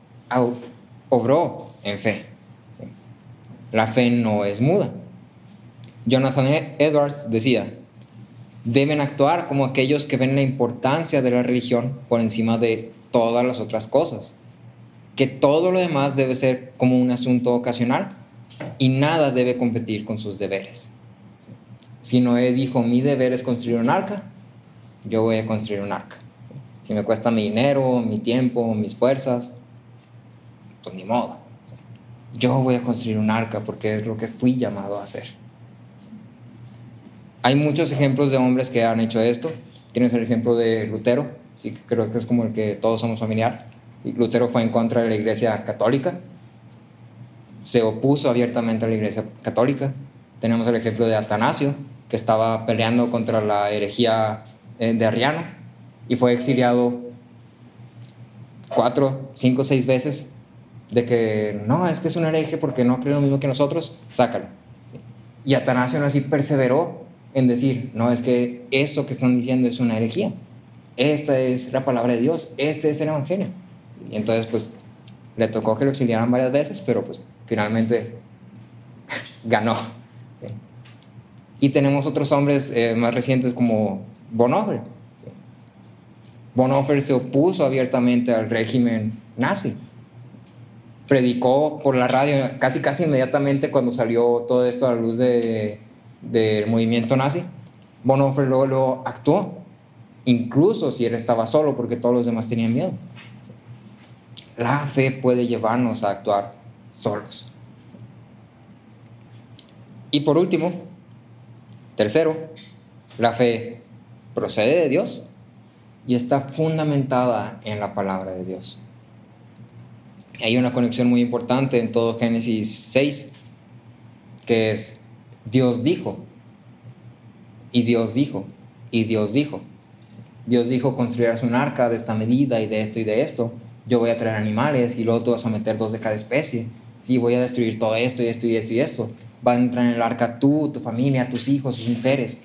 obró en fe. La fe no es muda. Jonathan Edwards decía, deben actuar como aquellos que ven la importancia de la religión por encima de todas las otras cosas, que todo lo demás debe ser como un asunto ocasional y nada debe competir con sus deberes. Si Noé dijo, mi deber es construir un arca, yo voy a construir un arca. Si me cuesta mi dinero, mi tiempo, mis fuerzas, pues ni modo. Yo voy a construir un arca porque es lo que fui llamado a hacer. Hay muchos ejemplos de hombres que han hecho esto. Tienes el ejemplo de Lutero, sí, que creo que es como el que todos somos familiar. Sí, Lutero fue en contra de la iglesia católica, se opuso abiertamente a la iglesia católica. Tenemos el ejemplo de Atanasio, que estaba peleando contra la herejía de Arriano y fue exiliado cuatro, cinco, seis veces de que no, es que es un hereje porque no cree lo mismo que nosotros, sácalo. ¿Sí? Y Atanasio no así perseveró en decir, no, es que eso que están diciendo es una herejía. Esta es la palabra de Dios, este es el evangelio. Y entonces pues le tocó que lo exiliaran varias veces, pero pues finalmente ganó. ¿Sí? Y tenemos otros hombres eh, más recientes como Bonhoeffer. ¿Sí? Bonhoeffer se opuso abiertamente al régimen nazi. Predicó por la radio casi casi inmediatamente cuando salió todo esto a la luz de, del movimiento nazi. Bonhoeffer luego, luego actuó, incluso si él estaba solo, porque todos los demás tenían miedo. La fe puede llevarnos a actuar solos. Y por último, tercero, la fe procede de Dios y está fundamentada en la palabra de Dios. Hay una conexión muy importante en todo Génesis seis, que es Dios dijo, y Dios dijo, y Dios dijo. Dios dijo, construirás un arca de esta medida y de esto y de esto. Yo voy a traer animales y luego tú vas a meter dos de cada especie. Sí, voy a destruir todo esto y esto y esto y esto. Va a entrar en el arca tú, tu familia, tus hijos, tus mujeres.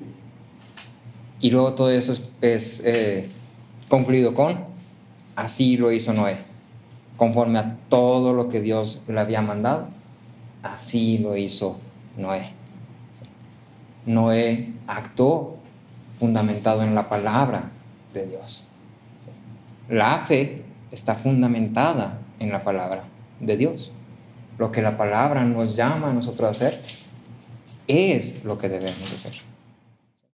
Y luego todo eso es, es eh, concluido con, así lo hizo Noé. Conforme a todo lo que Dios le había mandado, así lo hizo Noé. Noé actuó fundamentado en la palabra de Dios. La fe está fundamentada en la palabra de Dios. Lo que la palabra nos llama a nosotros a hacer es lo que debemos hacer.